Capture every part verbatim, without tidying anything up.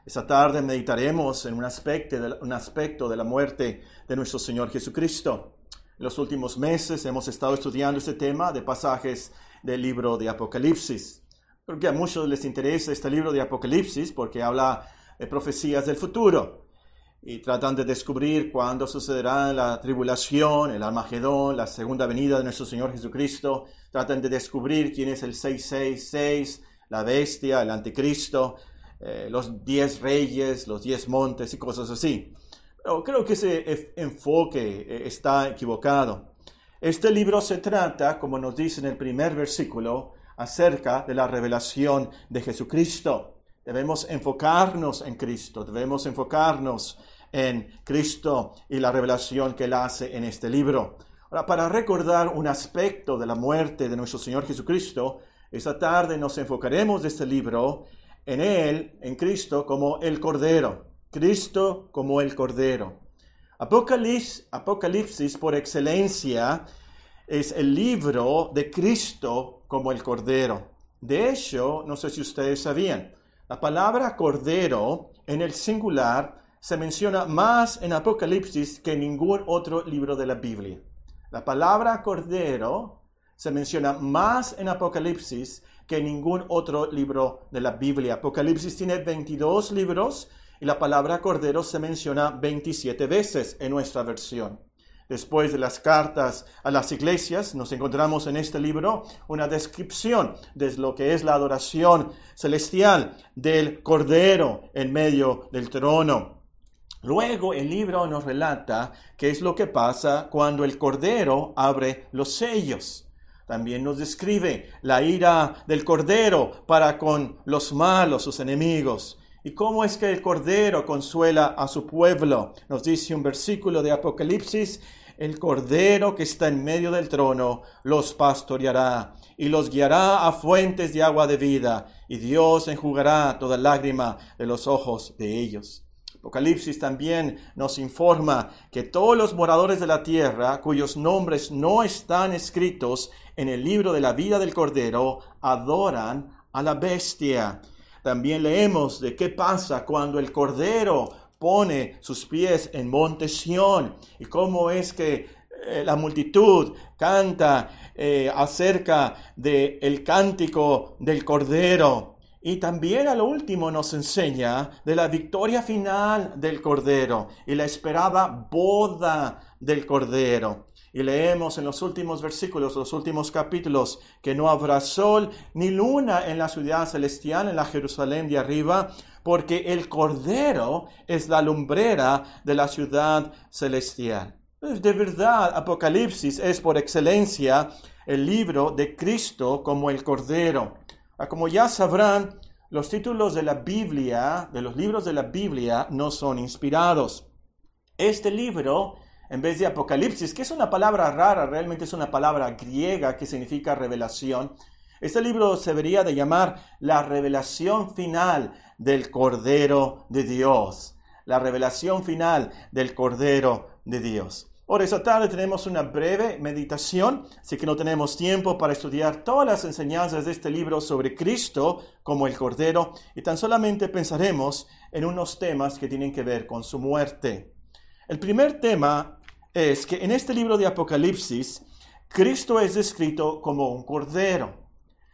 Esta tarde meditaremos en un aspecto, de, un aspecto de la muerte de nuestro Señor Jesucristo. En los últimos meses hemos estado estudiando este tema de pasajes del libro de Apocalipsis. Creo que a muchos les interesa este libro de Apocalipsis porque habla de profecías del futuro y tratan de descubrir cuándo sucederá la tribulación, el Armagedón, la segunda venida de nuestro Señor Jesucristo. Tratan de descubrir quién es el seiscientos sesenta y seis, la bestia, el anticristo, eh, los diez reyes, los diez montes y cosas así. Pero creo que ese enfoque está equivocado. Este libro se trata, como nos dice en el primer versículo, acerca de la revelación de Jesucristo. Debemos enfocarnos en Cristo, debemos enfocarnos en Cristo y la revelación que Él hace en este libro. Ahora, para recordar un aspecto de la muerte de nuestro Señor Jesucristo, esta tarde nos enfocaremos de este libro en Él, en Cristo, como el Cordero. Cristo como el Cordero. Apocalipsis, Apocalipsis por excelencia es el libro de Cristo como el Cordero. De hecho, no sé si ustedes sabían, la palabra Cordero en el singular se menciona más en Apocalipsis que en ningún otro libro de la Biblia. La palabra Cordero se menciona más en Apocalipsis que en ningún otro libro de la Biblia. Apocalipsis tiene veintidós libros y la palabra Cordero se menciona veintisiete veces en nuestra versión. Después de las cartas a las iglesias, nos encontramos en este libro una descripción de lo que es la adoración celestial del Cordero en medio del trono. Luego el libro nos relata qué es lo que pasa cuando el Cordero abre los sellos. También nos describe la ira del Cordero para con los malos, sus enemigos. ¿Y cómo es que el Cordero consuela a su pueblo? Nos dice un versículo de Apocalipsis: el Cordero que está en medio del trono los pastoreará y los guiará a fuentes de agua de vida, y Dios enjugará toda lágrima de los ojos de ellos. Apocalipsis también nos informa que todos los moradores de la tierra, cuyos nombres no están escritos en el libro de la vida del Cordero, adoran a la bestia. También leemos de qué pasa cuando el Cordero pone sus pies en Monte Sión y cómo es que eh, la multitud canta eh, acerca del cántico del Cordero. Y también a lo último nos enseña de la victoria final del Cordero y la esperada boda del Cordero. Y leemos en los últimos versículos, los últimos capítulos, que no habrá sol ni luna en la ciudad celestial, en la Jerusalén de arriba, porque el Cordero es la lumbrera de la ciudad celestial. De verdad, Apocalipsis es por excelencia el libro de Cristo como el Cordero. Como ya sabrán, los títulos de la Biblia, de los libros de la Biblia, no son inspirados. Este libro, en vez de Apocalipsis, que es una palabra rara, realmente es una palabra griega que significa revelación, este libro se debería de llamar la revelación final del Cordero de Dios. La revelación final del Cordero de Dios. Ahora, esta tarde tenemos una breve meditación, así que no tenemos tiempo para estudiar todas las enseñanzas de este libro sobre Cristo como el Cordero, y tan solamente pensaremos en unos temas que tienen que ver con su muerte. El primer tema es que en este libro de Apocalipsis, Cristo es descrito como un Cordero.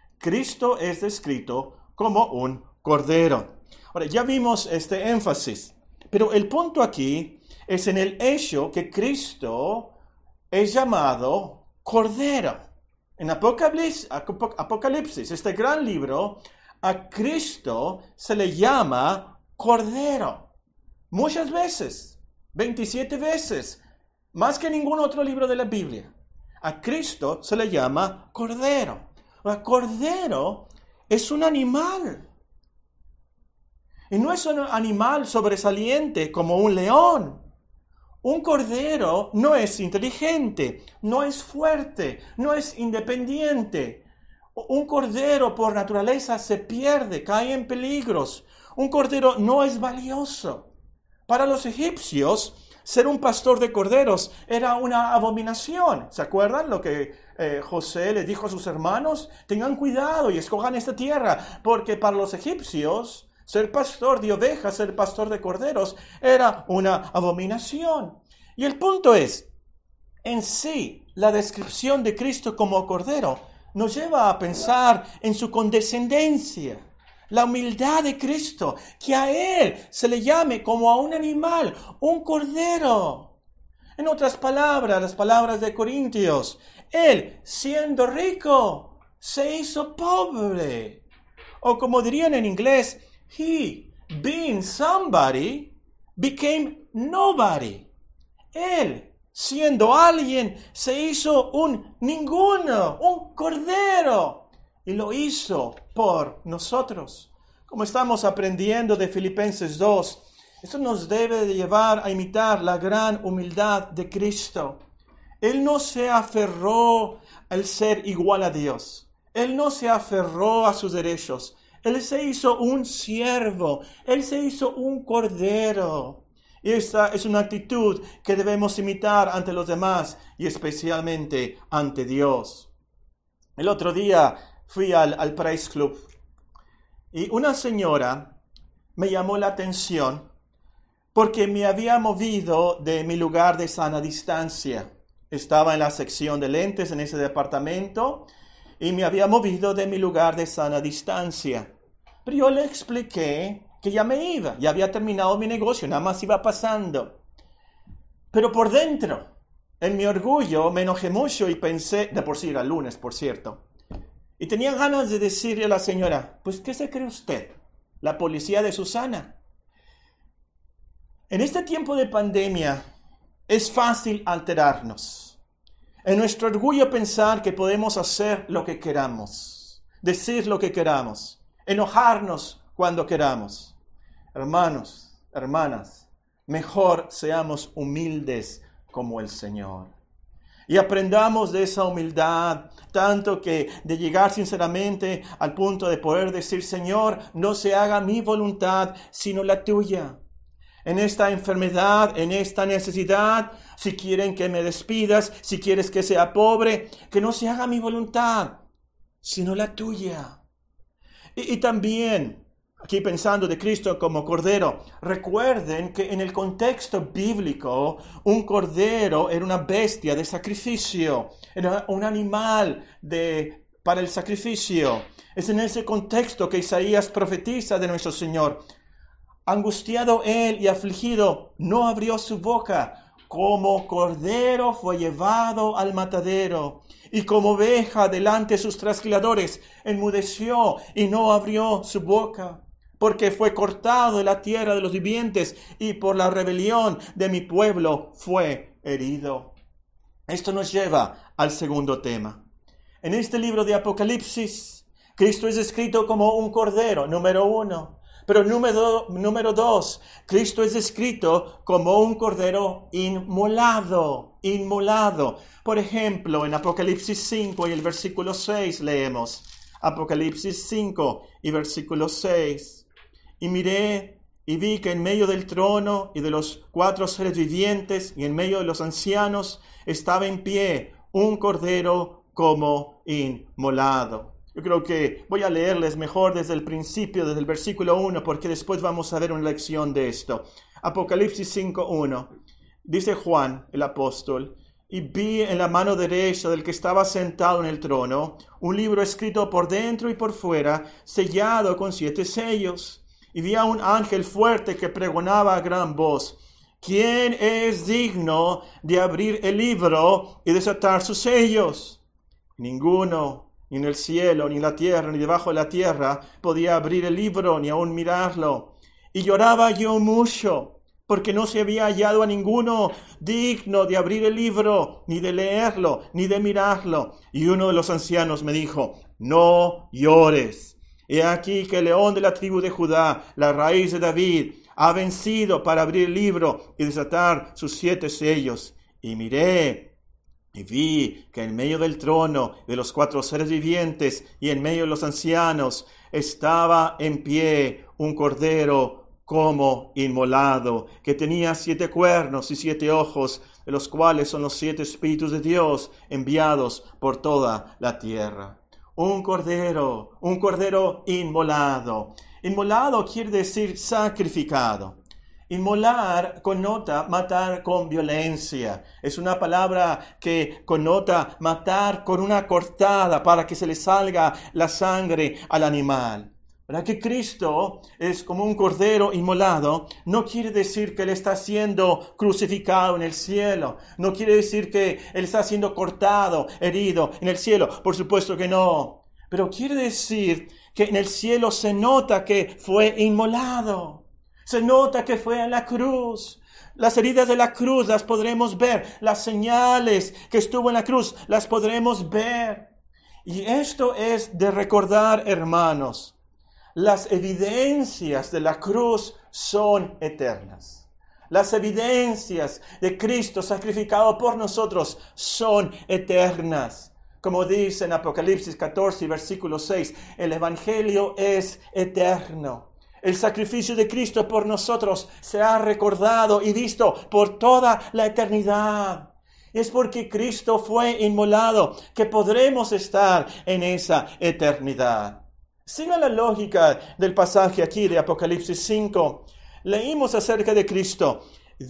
Cristo es descrito como un Cordero. Ahora, ya vimos este énfasis, pero el punto aquí es en el hecho que Cristo es llamado Cordero. En Apocalipsis, Apocalipsis, este gran libro, a Cristo se le llama Cordero. Muchas veces, veintisiete veces, más que ningún otro libro de la Biblia. A Cristo se le llama Cordero. El Cordero es un animal. Y no es un animal sobresaliente como un león. Un cordero no es inteligente, no es fuerte, no es independiente. Un cordero por naturaleza se pierde, cae en peligros. Un cordero no es valioso. Para los egipcios, ser un pastor de corderos era una abominación. ¿Se acuerdan lo que eh, José le dijo a sus hermanos? Tengan cuidado y escojan esta tierra, porque para los egipcios Ser pastor de ovejas, ser pastor de corderos, era una abominación. Y el punto es, en sí, la descripción de Cristo como cordero nos lleva a pensar en su condescendencia, la humildad de Cristo, que a Él se le llame como a un animal, un cordero. En otras palabras, las palabras de Corintios, Él, siendo rico, se hizo pobre. O como dirían en inglés, He, being somebody, became nobody. Él, siendo alguien, se hizo un ninguno, un cordero. Y lo hizo por nosotros. Como estamos aprendiendo de Filipenses dos, esto nos debe de llevar a imitar la gran humildad de Cristo. Él no se aferró al ser igual a Dios. Él no se aferró a sus derechos. Él se hizo un siervo. Él se hizo un cordero. Y esta es una actitud que debemos imitar ante los demás y especialmente ante Dios. El otro día fui al, al Praise Club y una señora me llamó la atención porque me había movido de mi lugar de sana distancia. Estaba en la sección de lentes en ese departamento y me había movido de mi lugar de sana distancia. Pero yo le expliqué que ya me iba, ya había terminado mi negocio, nada más iba pasando. Pero por dentro, en mi orgullo, me enojé mucho y pensé, de por sí era lunes, por cierto, y tenía ganas de decirle a la señora, pues, ¿qué se cree usted? ¿La policía de Susana? En este tiempo de pandemia es fácil alterarnos. En nuestro orgullo pensar que podemos hacer lo que queramos, decir lo que queramos, enojarnos cuando queramos. Hermanos, hermanas, mejor seamos humildes como el Señor. Y aprendamos de esa humildad, tanto que de llegar sinceramente al punto de poder decir, Señor, no se haga mi voluntad, sino la tuya. En esta enfermedad, en esta necesidad, si quieren que me despidas, si quieres que sea pobre, que no se haga mi voluntad, sino la tuya. Y, y también, aquí pensando de Cristo como cordero, recuerden que en el contexto bíblico, un cordero era una bestia de sacrificio, era un animal de, para el sacrificio. Es en ese contexto que Isaías profetiza de nuestro Señor. Angustiado él y afligido, no abrió su boca. Como cordero fue llevado al matadero, y como oveja delante de sus trasquiladores, enmudeció y no abrió su boca. Porque fue cortado de la tierra de los vivientes, y por la rebelión de mi pueblo fue herido. Esto nos lleva al segundo tema. En este libro de Apocalipsis, Cristo es descrito como un cordero, número uno. Pero número, número dos, Cristo es descrito como un cordero inmolado, inmolado. Por ejemplo, en Apocalipsis cinco y el versículo seis leemos, Apocalipsis cinco y versículo seis. Y miré y vi que en medio del trono y de los cuatro seres vivientes y en medio de los ancianos estaba en pie un cordero como inmolado. Yo creo que voy a leerles mejor desde el principio, desde el versículo uno, porque después vamos a ver una lección de esto. Apocalipsis cinco uno. Dice Juan, el apóstol, y vi en la mano derecha del que estaba sentado en el trono un libro escrito por dentro y por fuera, sellado con siete sellos. Y vi a un ángel fuerte que pregonaba a gran voz, ¿quién es digno de abrir el libro y desatar sus sellos? Ninguno, ni en el cielo, ni en la tierra, ni debajo de la tierra, podía abrir el libro, ni aun mirarlo. Y lloraba yo mucho, porque no se había hallado a ninguno digno de abrir el libro, ni de leerlo, ni de mirarlo. Y uno de los ancianos me dijo, no llores. He aquí que el león de la tribu de Judá, la raíz de David, ha vencido para abrir el libro y desatar sus siete sellos. Y miré, y vi que en medio del trono de los cuatro seres vivientes y en medio de los ancianos estaba en pie un cordero como inmolado, que tenía siete cuernos y siete ojos, de los cuales son los siete espíritus de Dios enviados por toda la tierra. Un cordero, un cordero inmolado. Inmolado quiere decir sacrificado. Inmolar connota matar con violencia. Es una palabra que connota matar con una cortada para que se le salga la sangre al animal. ¿Verdad? Que Cristo es como un cordero inmolado, no quiere decir que Él está siendo crucificado en el cielo. No quiere decir que Él está siendo cortado, herido en el cielo. Por supuesto que no. Pero quiere decir que en el cielo se nota que fue inmolado. Se nota que fue en la cruz. Las heridas de la cruz las podremos ver. Las señales que estuvo en la cruz las podremos ver. Y esto es de recordar, hermanos. Las evidencias de la cruz son eternas. Las evidencias de Cristo sacrificado por nosotros son eternas. Como dice en Apocalipsis catorce, versículo seis, el Evangelio es eterno. El sacrificio de Cristo por nosotros será recordado y visto por toda la eternidad. Es porque Cristo fue inmolado que podremos estar en esa eternidad. Siga la lógica del pasaje aquí de Apocalipsis cinco. Leímos acerca de Cristo.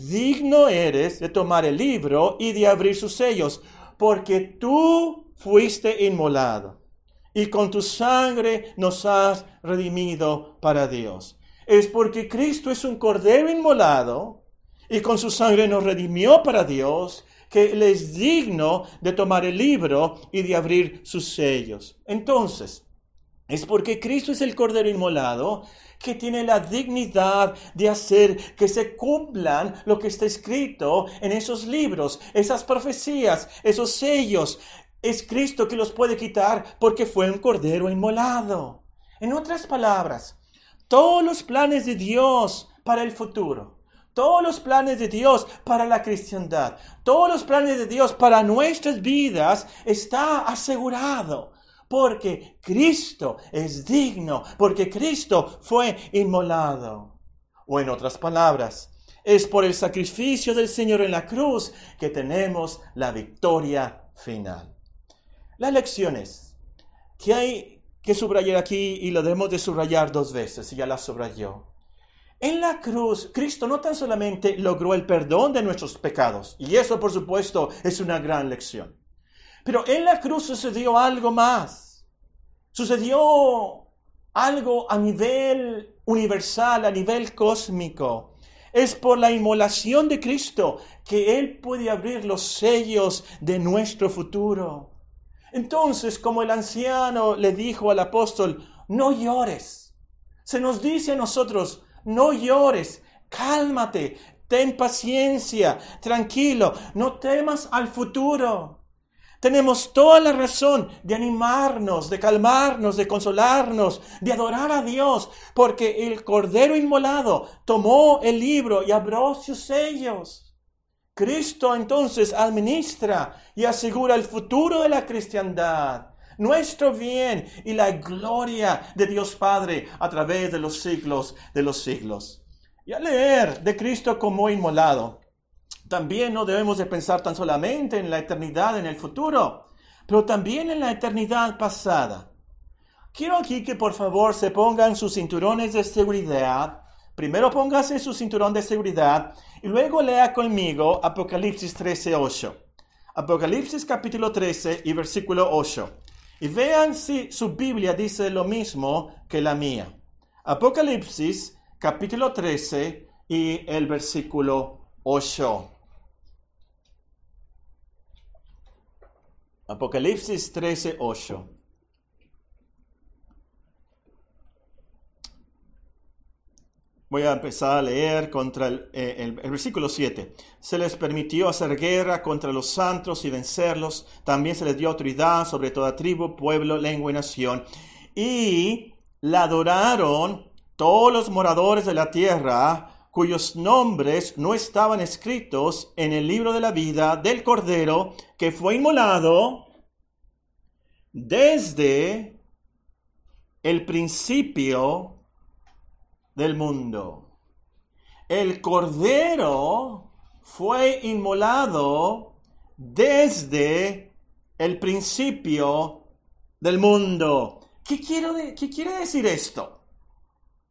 Digno eres de tomar el libro y de abrir sus sellos, porque tú fuiste inmolado y con tu sangre nos has redimido para Dios. Es porque Cristo es un cordero inmolado y con su sangre nos redimió para Dios, que Él es digno de tomar el libro y de abrir sus sellos. Entonces, es porque Cristo es el Cordero inmolado que tiene la dignidad de hacer que se cumplan lo que está escrito en esos libros, esas profecías, esos sellos. Es Cristo que los puede quitar porque fue un Cordero inmolado. En otras palabras, todos los planes de Dios para el futuro, todos los planes de Dios para la cristiandad, todos los planes de Dios para nuestras vidas está asegurado. Porque Cristo es digno, porque Cristo fue inmolado. O en otras palabras, es por el sacrificio del Señor en la cruz que tenemos la victoria final. Las lecciones que hay que subrayar aquí, y lo debemos de subrayar dos veces, y ya las subrayó. En la cruz, Cristo no tan solamente logró el perdón de nuestros pecados, y eso por supuesto es una gran lección. Pero en la cruz sucedió algo más. Sucedió algo a nivel universal, a nivel cósmico. Es por la inmolación de Cristo que Él puede abrir los sellos de nuestro futuro. Entonces, como el anciano le dijo al apóstol, no llores. Se nos dice a nosotros, no llores, cálmate, ten paciencia, tranquilo, no temas al futuro. Tenemos toda la razón de animarnos, de calmarnos, de consolarnos, de adorar a Dios, porque el Cordero inmolado tomó el libro y abrió sus sellos. Cristo entonces administra y asegura el futuro de la cristiandad, nuestro bien y la gloria de Dios Padre a través de los siglos de los siglos. Y al leer de Cristo como inmolado, también no debemos de pensar tan solamente en la eternidad, en el futuro, pero también en la eternidad pasada. Quiero aquí que por favor se pongan sus cinturones de seguridad. Primero póngase su cinturón de seguridad y luego lea conmigo Apocalipsis trece, ocho. Apocalipsis capítulo trece y versículo ocho. Y vean si su Biblia dice lo mismo que la mía. Apocalipsis capítulo trece y el versículo ocho. Apocalipsis trece, ocho. Voy a empezar a leer contra el, eh, el, el versículo siete. Se les permitió hacer guerra contra los santos y vencerlos. También se les dio autoridad sobre toda tribu, pueblo, lengua y nación. Y la adoraron todos los moradores de la tierra, cuyos nombres no estaban escritos en el libro de la vida del Cordero, que fue inmolado desde el principio del mundo. El Cordero fue inmolado desde el principio del mundo. ¿Qué quiero de- qué quiere decir esto?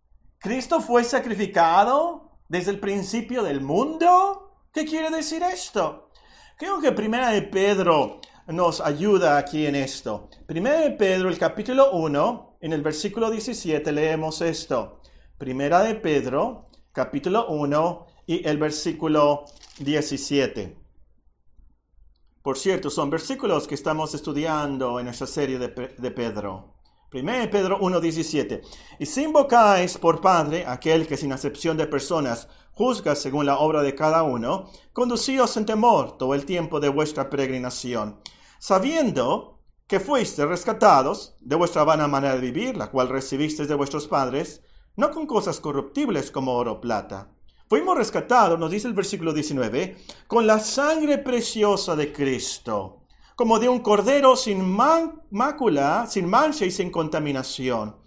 ¿Cristo fue sacrificado desde el principio del mundo? ¿Qué quiere decir esto? Creo que Primera de Pedro nos ayuda aquí en esto. Primera de Pedro, el capítulo uno, en el versículo diecisiete leemos esto. Primera de Pedro, capítulo uno y el versículo diecisiete. Por cierto, son versículos que estamos estudiando en nuestra serie de, de Pedro. Primera de Pedro uno, diecisiete. Y si invocáis por Padre aquel que sin acepción de personas juzga según la obra de cada uno, conducíos en temor todo el tiempo de vuestra peregrinación, sabiendo que fuisteis rescatados de vuestra vana manera de vivir, la cual recibisteis de vuestros padres, no con cosas corruptibles como oro o plata. Fuimos rescatados, nos dice el versículo diecinueve, con la sangre preciosa de Cristo, como de un cordero sin man- mácula, sin mancha y sin contaminación,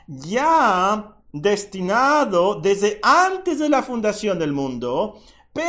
ya destinado desde antes de la fundación del mundo,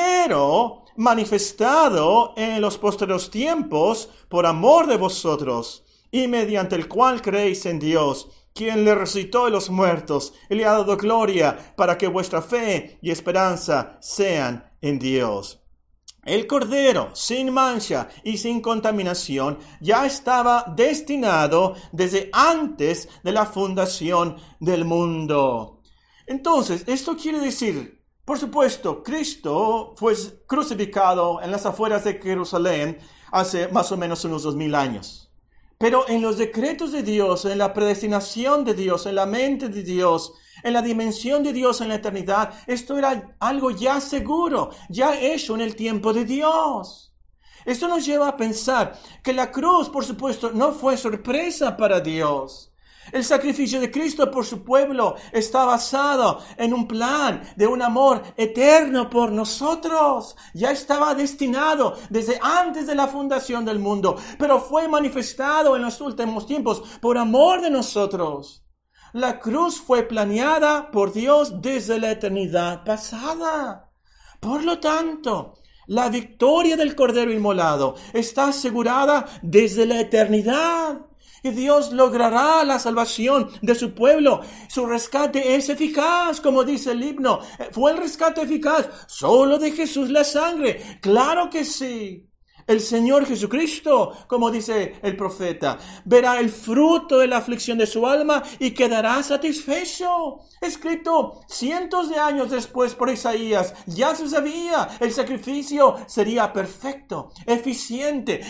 pero manifestado en los posteriores tiempos por amor de vosotros, y mediante el cual creéis en Dios, quien le resucitó de los muertos y le ha dado gloria, para que vuestra fe y esperanza sean en Dios. El Cordero, sin mancha y sin contaminación, ya estaba destinado desde antes de la fundación del mundo. Entonces, esto quiere decir, por supuesto, Cristo fue crucificado en las afueras de Jerusalén hace más o menos unos dos mil años. Pero en los decretos de Dios, en la predestinación de Dios, en la mente de Dios, en la dimensión de Dios en la eternidad, esto era algo ya seguro, ya hecho en el tiempo de Dios. Esto nos lleva a pensar que la cruz, por supuesto, no fue sorpresa para Dios. El sacrificio de Cristo por su pueblo está basado en un plan de un amor eterno por nosotros. Ya estaba destinado desde antes de la fundación del mundo, pero fue manifestado en los últimos tiempos por amor de nosotros. La cruz fue planeada por Dios desde la eternidad pasada. Por lo tanto, la victoria del Cordero Inmolado está asegurada desde la eternidad. Y Dios logrará la salvación de su pueblo. Su rescate es eficaz, como dice el himno. ¿Fue el rescate eficaz? Solo de Jesús la sangre. Claro que sí. El Señor Jesucristo, como dice el profeta, verá el fruto de la aflicción de su alma y quedará satisfecho. Escrito cientos de años después por Isaías, ya se sabía, el sacrificio sería perfecto, eficiente,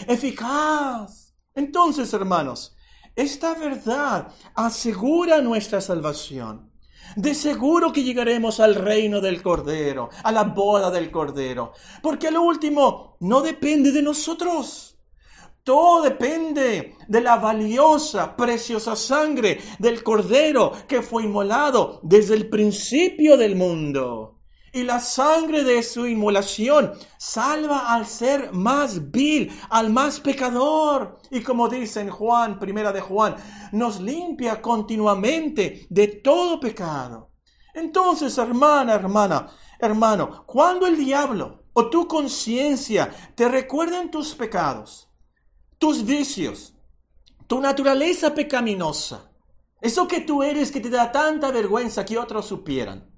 eficaz. Entonces, hermanos, esta verdad asegura nuestra salvación. De seguro que llegaremos al reino del Cordero, a la boda del Cordero, porque lo último no depende de nosotros. Todo depende de la valiosa, preciosa sangre del Cordero que fue inmolado desde el principio del mundo. Y la sangre de su inmolación salva al ser más vil, al más pecador. Y como dice en Juan, primera de Juan, nos limpia continuamente de todo pecado. Entonces, hermana, hermana, hermano, cuando el diablo o tu conciencia te recuerden tus pecados, tus vicios, tu naturaleza pecaminosa, eso que tú eres que te da tanta vergüenza que otros supieran,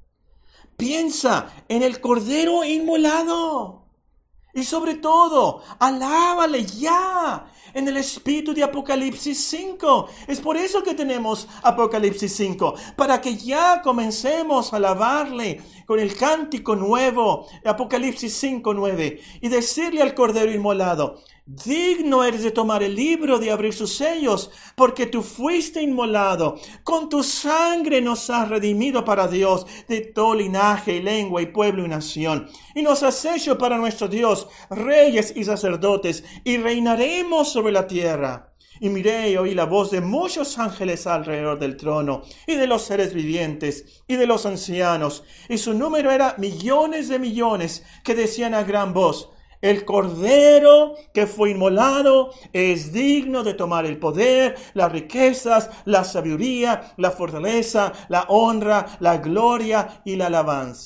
piensa en el Cordero Inmolado. Y sobre todo, alábale ya en el espíritu de Apocalipsis cinco. Es por eso que tenemos Apocalipsis cinco, para que ya comencemos a alabarle con el cántico nuevo, Apocalipsis cinco, nueve, y decirle al Cordero Inmolado: digno eres de tomar el libro, de abrir sus sellos, porque tú fuiste inmolado. Con tu sangre nos has redimido para Dios de todo linaje y lengua y pueblo y nación. Y nos has hecho para nuestro Dios reyes y sacerdotes, y reinaremos sobre la tierra. Y miré y oí la voz de muchos ángeles alrededor del trono, y de los seres vivientes, y de los ancianos. Y su número era millones de millones, que decían a gran voz: el Cordero que fue inmolado es digno de tomar el poder, las riquezas, la sabiduría, la fortaleza, la honra, la gloria y la alabanza.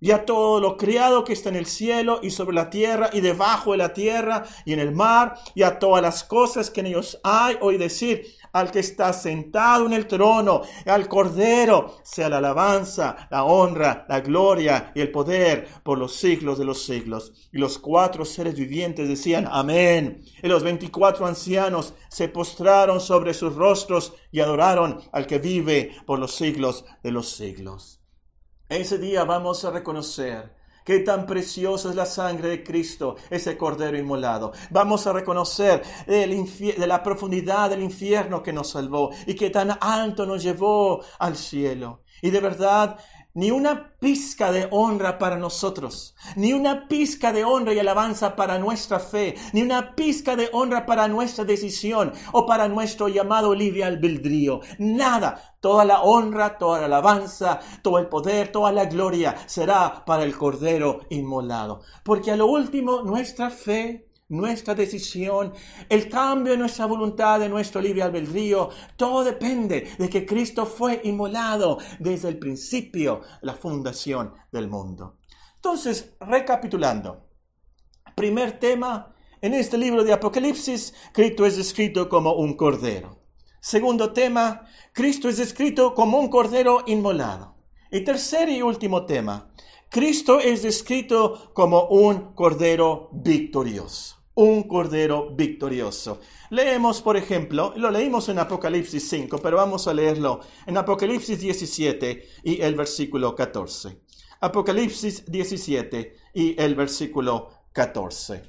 y a todo lo criado que está en el cielo y sobre la tierra y debajo de la tierra y en el mar, y a todas las cosas que en ellos hay, oí decir, al que está sentado en el trono, al Cordero, sea la alabanza, la honra, la gloria y el poder por los siglos de los siglos. Y los cuatro seres vivientes decían, amén. Y los veinticuatro ancianos se postraron sobre sus rostros y adoraron al que vive por los siglos de los siglos. Ese día vamos a reconocer qué tan preciosa es la sangre de Cristo, ese Cordero inmolado. Vamos a reconocer el infie- de la profundidad del infierno que nos salvó y qué tan alto nos llevó al cielo. Y de verdad, ni una pizca de honra para nosotros, ni una pizca de honra y alabanza para nuestra fe, ni una pizca de honra para nuestra decisión o para nuestro llamado libre albedrío. Nada. Toda la honra, toda la alabanza, todo el poder, toda la gloria será para el Cordero inmolado. Porque a lo último, nuestra fe, nuestra decisión, el cambio de nuestra voluntad, de nuestro libre albedrío, todo depende de que Cristo fue inmolado desde el principio, la fundación del mundo. Entonces, recapitulando, primer tema, en este libro de Apocalipsis, Cristo es descrito como un cordero. Segundo tema, Cristo es descrito como un cordero inmolado. Y tercer y último tema, Cristo es descrito como un cordero victorioso. Un cordero victorioso. Leemos, por ejemplo, lo leímos en Apocalipsis cinco, pero vamos a leerlo en Apocalipsis diecisiete y el versículo catorce. Apocalipsis diecisiete y el versículo catorce.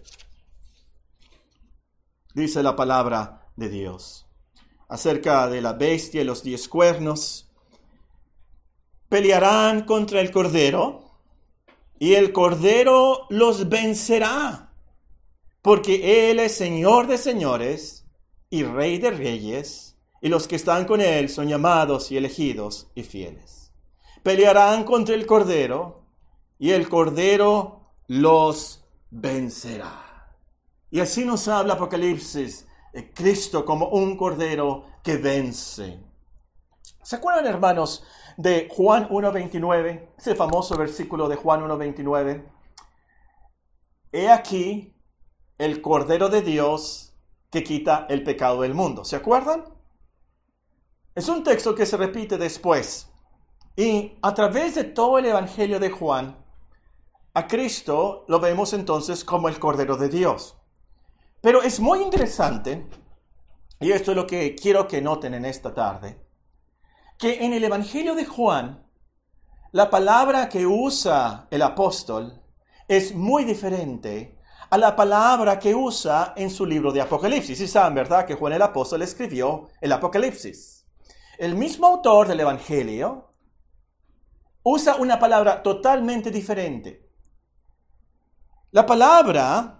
Dice la palabra de Dios acerca de la bestia y los diez cuernos. Pelearán contra el cordero, y el cordero los vencerá, porque él es Señor de señores y Rey de reyes, y los que están con él son llamados y elegidos y fieles. Pelearán contra el cordero, y el cordero los vencerá. Y así nos habla Apocalipsis, Cristo como un cordero que vence. ¿Se acuerdan, hermanos, de Juan uno veintinueve? Ese famoso versículo de Juan uno veintinueve. He aquí el Cordero de Dios que quita el pecado del mundo. ¿Se acuerdan? Es un texto que se repite después. Y a través de todo el Evangelio de Juan, a Cristo lo vemos entonces como el Cordero de Dios. Pero es muy interesante, y esto es lo que quiero que noten en esta tarde, que en el Evangelio de Juan, la palabra que usa el apóstol es muy diferente a la palabra que usa en su libro de Apocalipsis. Y saben, ¿verdad?, que Juan el apóstol escribió el Apocalipsis. El mismo autor del Evangelio usa una palabra totalmente diferente. La palabra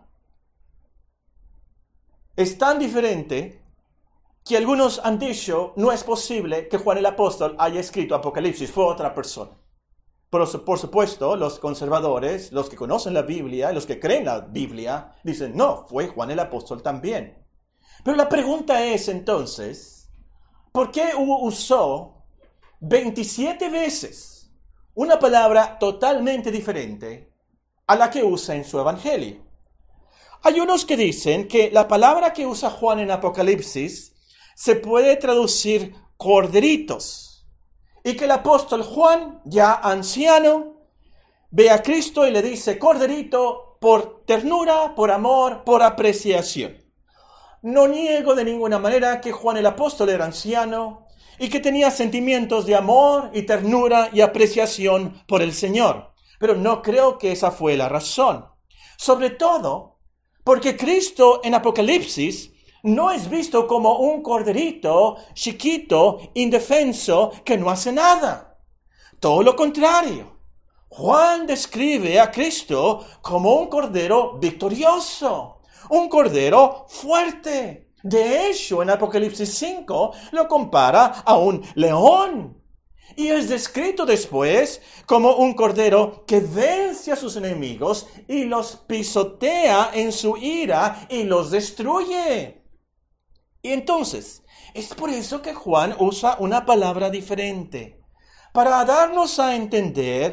es tan diferente que algunos han dicho no es posible que Juan el apóstol haya escrito Apocalipsis, fue otra persona. Pero por supuesto, los conservadores, los que conocen la Biblia, los que creen la Biblia, dicen no, fue Juan el apóstol también. Pero la pregunta es entonces, ¿por qué usó veintisiete veces una palabra totalmente diferente a la que usa en su evangelio? Hay unos que dicen que la palabra que usa Juan en Apocalipsis se puede traducir corderitos, y que el apóstol Juan, ya anciano, ve a Cristo y le dice corderito por ternura, por amor, por apreciación. No niego de ninguna manera que Juan el apóstol era anciano y que tenía sentimientos de amor y ternura y apreciación por el Señor, pero no creo que esa fue la razón. Sobre todo porque Cristo en Apocalipsis no es visto como un corderito chiquito, indefenso, que no hace nada. Todo lo contrario. Juan describe a Cristo como un cordero victorioso, un cordero fuerte. De hecho, en Apocalipsis cinco lo compara a un león. Y es descrito después como un cordero que vence a sus enemigos y los pisotea en su ira y los destruye. Y entonces, es por eso que Juan usa una palabra diferente, para darnos a entender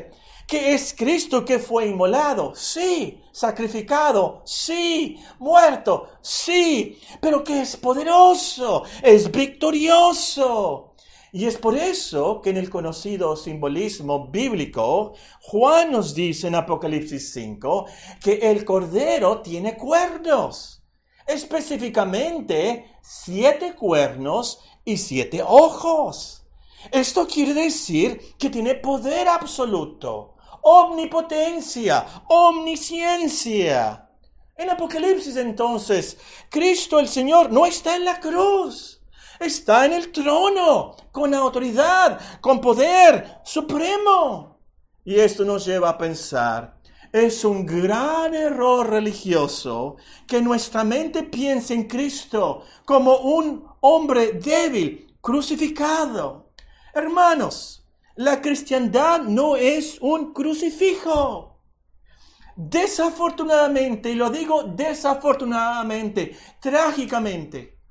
que es Cristo que fue inmolado, sí, sacrificado, sí, muerto, sí, pero que es poderoso, es victorioso. Y es por eso que en el conocido simbolismo bíblico, Juan nos dice en Apocalipsis cinco que el Cordero tiene cuernos, específicamente siete cuernos y siete ojos. Esto quiere decir que tiene poder absoluto, omnipotencia, omnisciencia. En Apocalipsis entonces, Cristo el Señor no está en la cruz. Está en el trono, con autoridad, con poder supremo. Y esto nos lleva a pensar, es un gran error religioso que nuestra mente piense en Cristo como un hombre débil, crucificado. Hermanos, la cristiandad no es un crucifijo. Desafortunadamente, y lo digo desafortunadamente, trágicamente,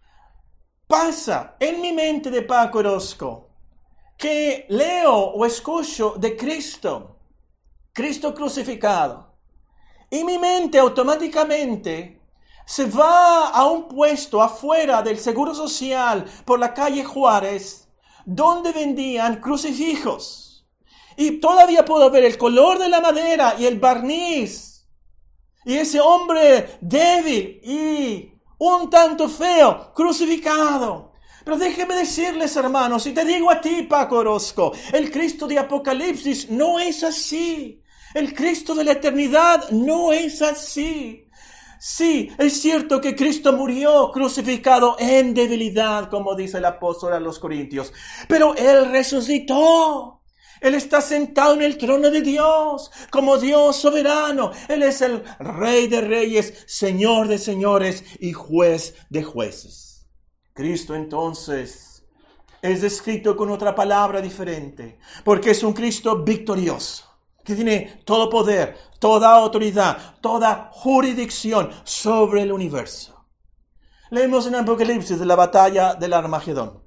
pasa en mi mente de Paco Orozco que leo o escucho de Cristo, Cristo crucificado, y mi mente automáticamente se va a un puesto afuera del Seguro Social por la calle Juárez, donde vendían crucifijos. Y todavía puedo ver el color de la madera y el barniz. Y ese hombre débil y un tanto feo, crucificado. Pero déjeme decirles, hermanos, y te digo a ti, Paco Orozco, el Cristo de Apocalipsis no es así. El Cristo de la eternidad no es así. Sí, es cierto que Cristo murió crucificado en debilidad, como dice el apóstol a los Corintios, pero Él resucitó. Él está sentado en el trono de Dios, como Dios soberano. Él es el Rey de reyes, Señor de señores y Juez de jueces. Cristo entonces es descrito con otra palabra diferente, porque es un Cristo victorioso, que tiene todo poder, toda autoridad, toda jurisdicción sobre el universo. Leemos en Apocalipsis de la batalla del Armagedón.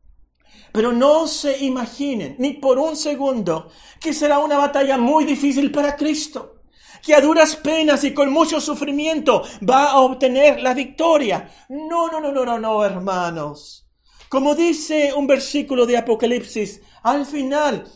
Pero no se imaginen, ni por un segundo, que será una batalla muy difícil para Cristo, que a duras penas y con mucho sufrimiento va a obtener la victoria. No, no, no, no, no, no, hermanos. Como dice un versículo de Apocalipsis, al final,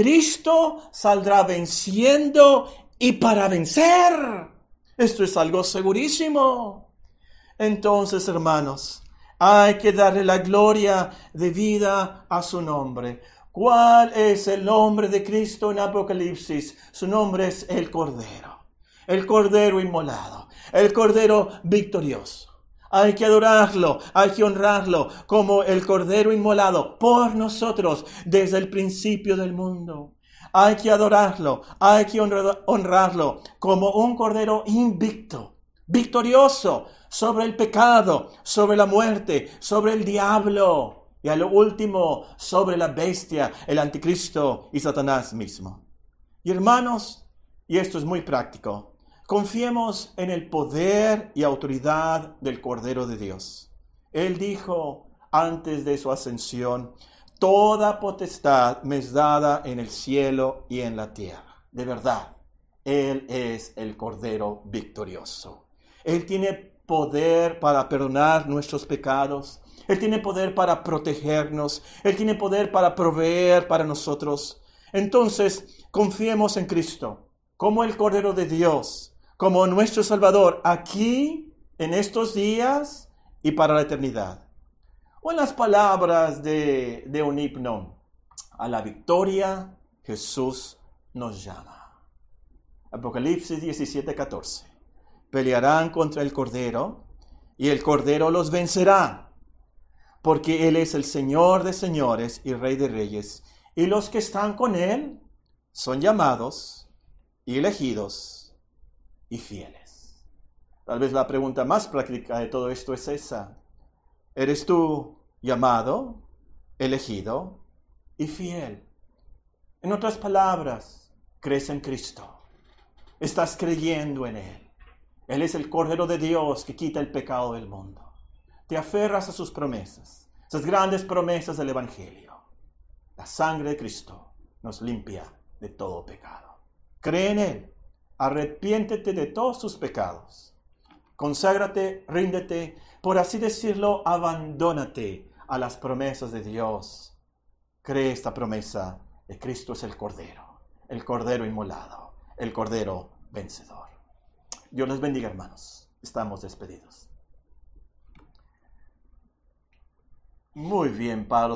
Cristo saldrá venciendo y para vencer. Esto es algo segurísimo. Entonces, hermanos, hay que darle la gloria de vida a su nombre. ¿Cuál es el nombre de Cristo en Apocalipsis? Su nombre es el Cordero. El Cordero inmolado. El Cordero victorioso. Hay que adorarlo, hay que honrarlo como el Cordero inmolado por nosotros desde el principio del mundo. Hay que adorarlo, hay que honrarlo como un Cordero invicto, victorioso sobre el pecado, sobre la muerte, sobre el diablo y a lo último sobre la bestia, el anticristo y Satanás mismo. Y hermanos, y esto es muy práctico, confiemos en el poder y autoridad del Cordero de Dios. Él dijo antes de su ascensión, toda potestad me es dada en el cielo y en la tierra. De verdad, Él es el Cordero victorioso. Él tiene poder para perdonar nuestros pecados. Él tiene poder para protegernos. Él tiene poder para proveer para nosotros. Entonces, confiemos en Cristo como el Cordero de Dios, como nuestro Salvador, aquí, en estos días y para la eternidad. O en las palabras de, de un himno, a la victoria Jesús nos llama. Apocalipsis diecisiete, catorce. Pelearán contra el Cordero, y el Cordero los vencerá, porque Él es el Señor de señores y Rey de reyes, y los que están con Él son llamados, y elegidos, y fieles. Tal vez la pregunta más práctica de todo esto es esa. ¿Eres tú llamado, elegido y fiel? En otras palabras, ¿crees en Cristo? ¿Estás creyendo en Él? Él es el Cordero de Dios que quita el pecado del mundo. Te aferras a sus promesas, esas grandes promesas del Evangelio. La sangre de Cristo nos limpia de todo pecado. Cree en Él, arrepiéntete de todos tus pecados, conságrate, ríndete, por así decirlo, abandónate a las promesas de Dios. Cree esta promesa de Cristo es el Cordero, el Cordero inmolado, el Cordero vencedor. Dios les bendiga, hermanos. Estamos despedidos. Muy bien, Pablo.